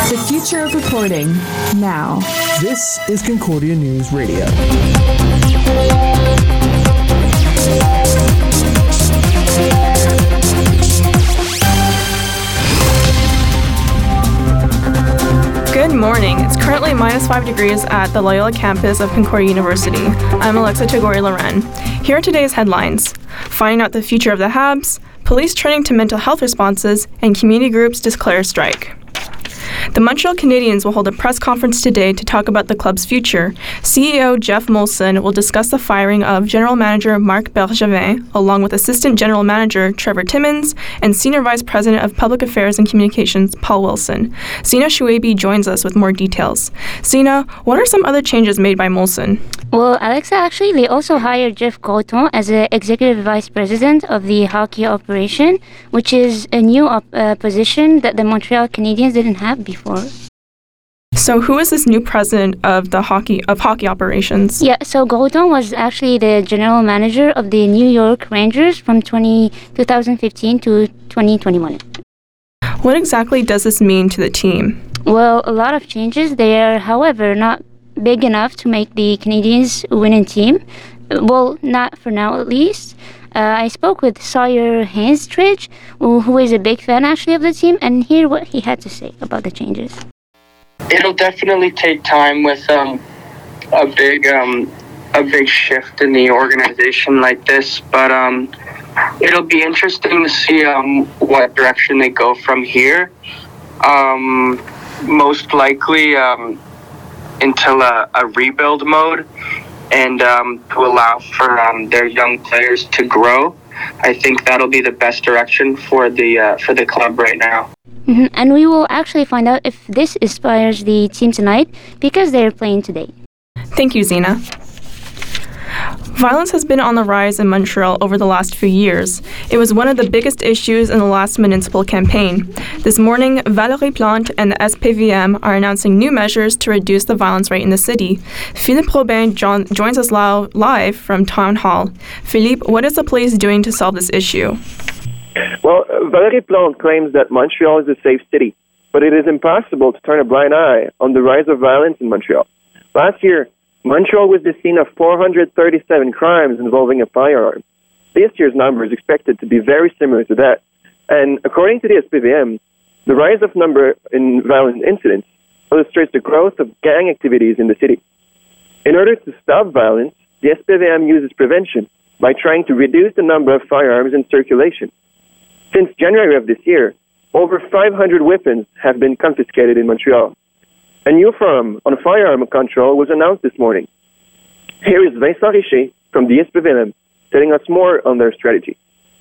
The future of reporting, now. This is Concordia News Radio. Good morning. It's currently minus 5 degrees at the Loyola campus of Concordia University. I'm Alexa Tagori-Loren. Here are today's headlines. Finding out the future of the Habs, police turning to mental health responses, and community groups declare strike. The Montreal Canadiens will hold a press conference today to talk about the club's future. CEO Jeff Molson will discuss the firing of General Manager Marc Bergevin, along with Assistant General Manager Trevor Timmins and Senior Vice President of Public Affairs and Communications Paul Wilson. Zina Shuabi joins us with more details. Zina, what are some other changes made by Molson? Well, Alexa, actually, they also hired Jeff Gaulton as the Executive Vice President of the hockey operation, which is a new position that the Montreal Canadiens didn't have before. So who is this new president of the hockey operations? Yeah, so Gaulton was actually the general manager of the New York Rangers from 2015 to 2021. What exactly does this mean to the team? Well, a lot of changes. They are, however, not big enough to make the Canadiens a winning team. Well, not for now at least. I spoke with Sawyer Hainstridge, who is a big fan actually of the team, and hear what he had to say about the changes. It'll definitely take time with a big shift in the organization like this, but it'll be interesting to see what direction they go from here. Most likely until a rebuild mode, and to allow for their young players to grow. I think that'll be the best direction for the club right now. Mm-hmm. And we will actually find out if this inspires the team tonight because they're playing today. Thank you, Zina. Violence has been on the rise in Montreal over the last few years. It was one of the biggest issues in the last municipal campaign. This morning, Valérie Plante and the SPVM are announcing new measures to reduce the violence rate in the city. Philippe Robin joins us live from Town Hall. Philippe, what is the police doing to solve this issue? Well, Valérie Plante claims that Montreal is a safe city, but it is impossible to turn a blind eye on the rise of violence in Montreal. Last year, Montreal was the scene of 437 crimes involving a firearm. This year's number is expected to be very similar to that. And according to the SPVM, the rise of number in violent incidents illustrates the growth of gang activities in the city. In order to stop violence, the SPVM uses prevention by trying to reduce the number of firearms in circulation. Since January of this year, over 500 weapons have been confiscated in Montreal. A new forum on firearm control was announced this morning. Here is Vincent Richer from the SPVM telling us more on their strategy.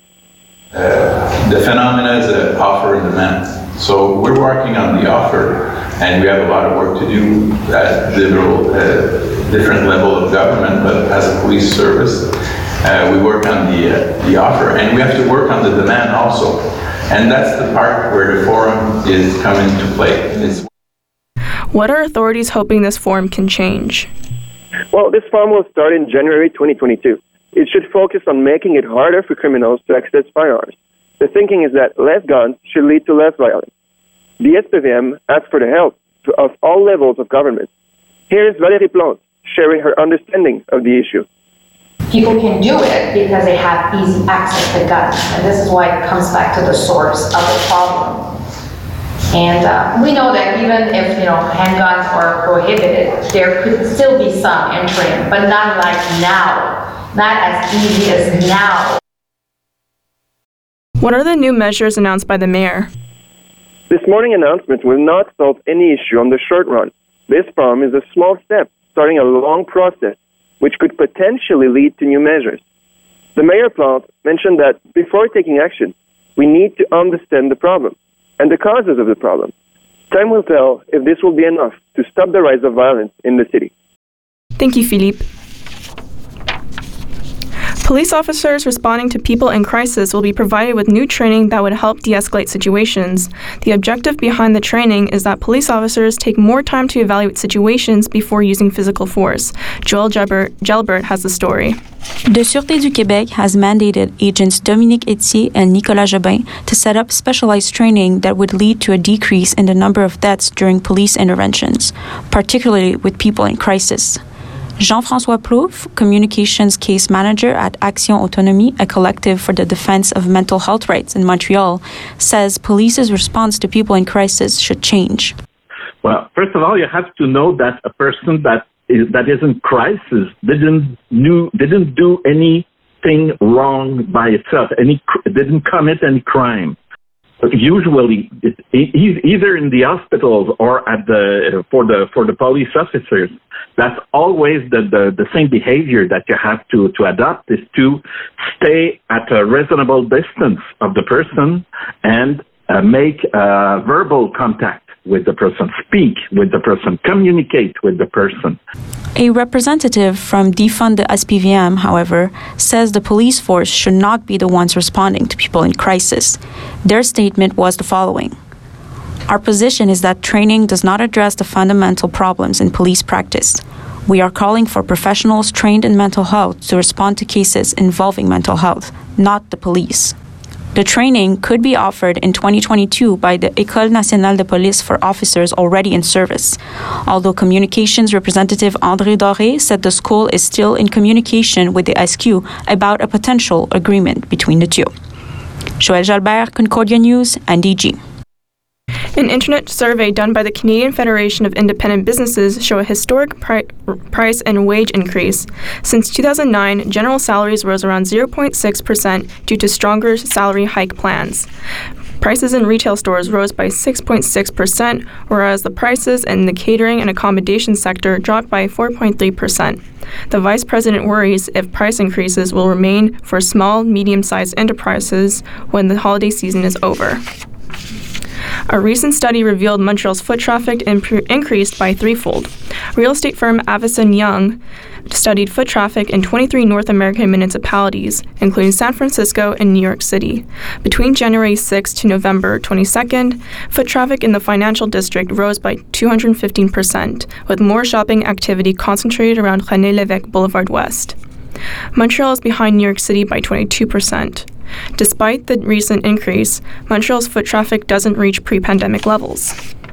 The phenomena is an offer and demand. So we're working on the offer, and we have a lot of work to do at different level of government, but as a police service, we work on the offer, and we have to work on the demand also. And that's the part where the forum is coming to play. What are authorities hoping this forum can change? Well, this forum will start in January 2022. It should focus on making it harder for criminals to access firearms. The thinking is that less guns should lead to less violence. The SPVM asks for the help of all levels of government. Here is Valérie Plante sharing her understanding of the issue. People can do it because they have easy access to guns, and this is why it comes back to the source of the problem. And we know that even if handguns are prohibited, there could still be some entering, but not like now, not as easy as now. What are the new measures announced by the mayor? This morning announcement will not solve any issue on the short run. This forum is a small step, starting a long process, which could potentially lead to new measures. The Mayor Plante mentioned that before taking action, we need to understand the problem and the causes of the problem. Time will tell if this will be enough to stop the rise of violence in the city. Thank you, Philippe. Police officers responding to people in crisis will be provided with new training that would help de-escalate situations. The objective behind the training is that police officers take more time to evaluate situations before using physical force. Joël Gelbert has the story. The Sûreté du Québec has mandated agents Dominique Etier and Nicolas Jobin to set up specialized training that would lead to a decrease in the number of deaths during police interventions, particularly with people in crisis. Jean-François Plouffe, Communications Case Manager at Action Autonomie, a collective for the defense of mental health rights in Montreal, says police's response to people in crisis should change. Well, first of all, you have to know that a person that is in crisis didn't do anything wrong by itself, didn't commit any crime. But usually, either in the hospitals or for the police officers, that's always the same behavior that you have to adopt, is to stay at a reasonable distance of the person and make verbal contact with the person, speak with the person, communicate with the person. A representative from Defund the SPVM, however, says the police force should not be the ones responding to people in crisis. Their statement was the following: "Our position is that training does not address the fundamental problems in police practice. We are calling for professionals trained in mental health to respond to cases involving mental health, not the police." The training could be offered in 2022 by the École nationale de police for officers already in service, although communications representative André Doré said the school is still in communication with the SQ about a potential agreement between the two. Joël Gelbert, Concordia News, NDG. An internet survey done by the Canadian Federation of Independent Businesses show a historic price and wage increase. Since 2009, general salaries rose around 0.6% due to stronger salary hike plans. Prices in retail stores rose by 6.6%, whereas the prices in the catering and accommodation sector dropped by 4.3%. The vice president worries if price increases will remain for small, medium-sized enterprises when the holiday season is over. A recent study revealed Montreal's foot traffic increased by threefold. Real estate firm Avison Young studied foot traffic in 23 North American municipalities, including San Francisco and New York City. Between January 6 to November 22nd, foot traffic in the financial district rose by 215%, with more shopping activity concentrated around René Lévesque Boulevard West. Montreal is behind New York City by 22%. Despite the recent increase, Montreal's foot traffic doesn't reach pre-pandemic levels.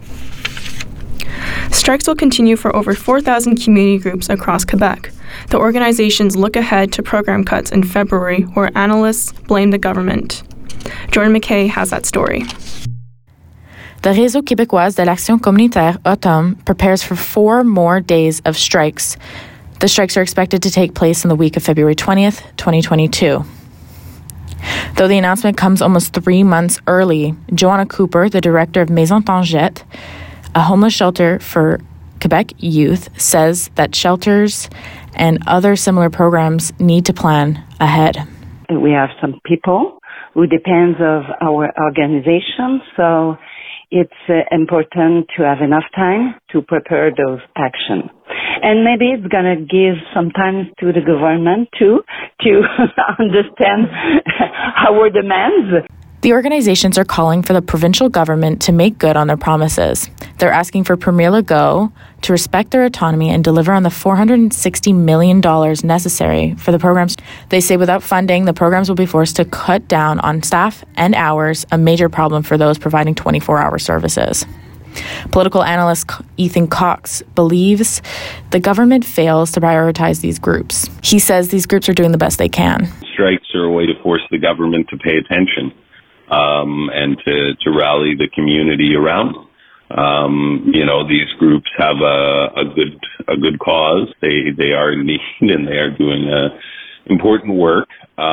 Strikes will continue for over 4,000 community groups across Quebec. The organizations look ahead to program cuts in February, where analysts blame the government. Jordan McKay has that story. The Réseau québécois de l'Action communautaire Automne prepares for 4 more days of strikes. The strikes are expected to take place in the week of February 20th, 2022. Though the announcement comes almost 3 months early, Joanna Cooper, the director of Maison Tangette, a homeless shelter for Quebec youth, says that shelters and other similar programs need to plan ahead. We have some people who depends of our organization, so it's important to have enough time to prepare those actions. And maybe it's going to give some time to the government too to understand our demands. The organizations are calling for the provincial government to make good on their promises. They're asking for Premier Legault to respect their autonomy and deliver on the $460 million necessary for the programs. They say without funding, the programs will be forced to cut down on staff and hours, a major problem for those providing 24-hour services. Political analyst Ethan Cox believes the government fails to prioritize these groups. He says these groups are doing the best they can. Strikes are a way to force the government to pay attention and to rally the community around them. These groups have a good cause. They are in need and they are doing important work.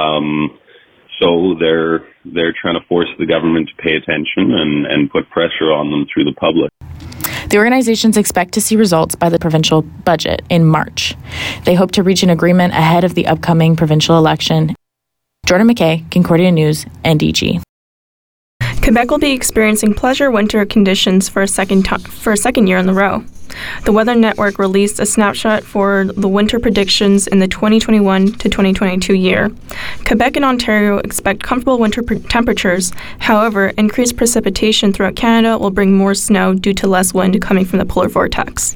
So they're trying to force the government to pay attention and put pressure on them through the public. The organizations expect to see results by the provincial budget in March. They hope to reach an agreement ahead of the upcoming provincial election. Jordan McKay, Concordia News, NDG. Quebec will be experiencing pleasure winter conditions for a second year in a row. The Weather Network released a snapshot for the winter predictions in the 2021 to 2022 year. Quebec and Ontario expect comfortable winter temperatures. However, increased precipitation throughout Canada will bring more snow due to less wind coming from the polar vortex.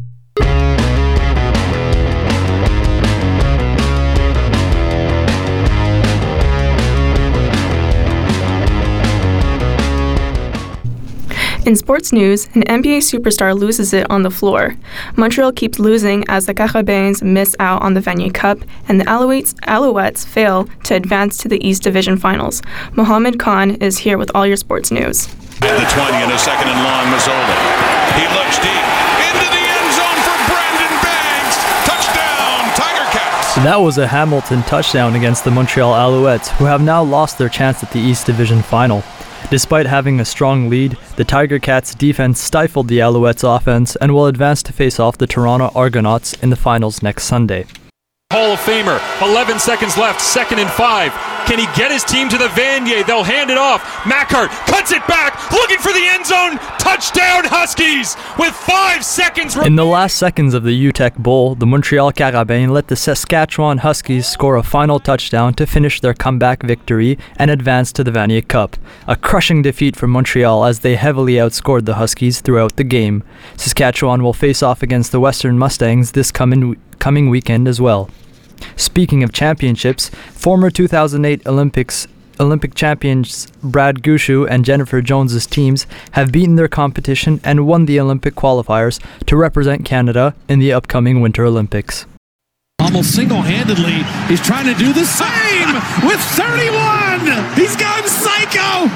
In sports news, an NBA superstar loses it on the floor. Montreal keeps losing as the Carabins miss out on the Vanier Cup, and the Alouettes fail to advance to the East Division Finals. Mohammed Khan is here with all your sports news. At the 20 and a second and long, Mazzola. He looks deep into the end zone for Brandon Banks. Touchdown, Tiger Cats. That was a Hamilton touchdown against the Montreal Alouettes, who have now lost their chance at the East Division Final. Despite having a strong lead, the Tiger Cats' defense stifled the Alouettes' offense and will advance to face off the Toronto Argonauts in the finals next Sunday. Hall of Famer, 11 seconds left, 2nd and 5. Can he get his team to the Vanier? They'll hand it off. Macart cuts it back, looking for the end zone. Touchdown Huskies with 5 seconds. In the last seconds of the UTEC Bowl, the Montreal Carabins let the Saskatchewan Huskies score a final touchdown to finish their comeback victory and advance to the Vanier Cup. A crushing defeat for Montreal as they heavily outscored the Huskies throughout the game. Saskatchewan will face off against the Western Mustangs this coming weekend as well. Speaking of championships, former 2008 Olympic champions Brad Gushue and Jennifer Jones's teams have beaten their competition and won the Olympic qualifiers to represent Canada in the upcoming Winter Olympics. Almost single-handedly, he's trying to do the same with 31. He's gone psycho.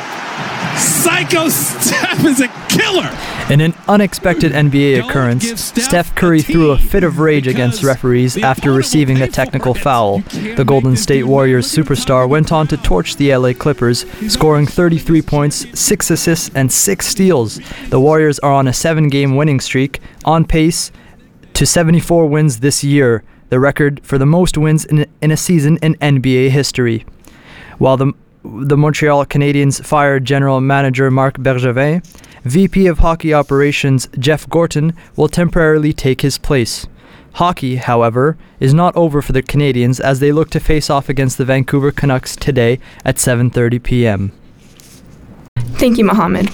Psycho Steph is a killer. In an unexpected NBA occurrence, Steph Curry threw a fit of rage against referees after receiving a technical foul. The Golden State Warriors superstar went on to torch the LA Clippers, scoring 33 points, 6 assists, and 6 steals. The Warriors are on a 7-game winning streak, on pace to 74 wins this year, the record for the most wins in a season in NBA history. While the Montreal Canadiens fired General Manager Marc Bergevin, VP of Hockey Operations Jeff Gorton will temporarily take his place. Hockey, however, is not over for the Canadiens as they look to face off against the Vancouver Canucks today at 7:30 p.m. Thank you, Mohammed.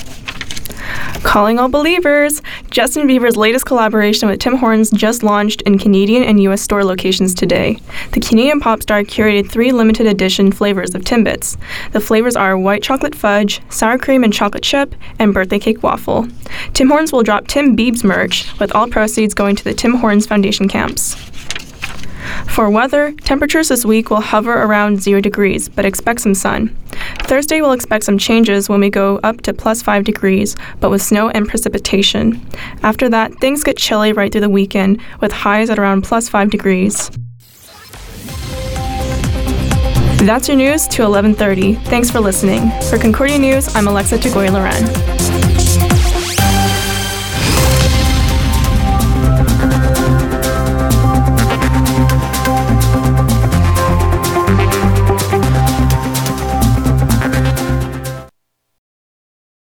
Calling all believers! Justin Bieber's latest collaboration with Tim Hortons just launched in Canadian and U.S. store locations today. The Canadian pop star curated 3 limited edition flavors of Timbits. The flavors are white chocolate fudge, sour cream and chocolate chip, and birthday cake waffle. Tim Hortons will drop Tim Biebs merch, with all proceeds going to the Tim Hortons Foundation camps. For weather, temperatures this week will hover around 0 degrees, but expect some sun. Thursday we'll expect some changes when we go up to plus 5 degrees, but with snow and precipitation. After that, things get chilly right through the weekend, with highs at around plus 5 degrees. That's your news to 11:30. Thanks for listening. For Concordia News, I'm Alexa Tagoy-Loren.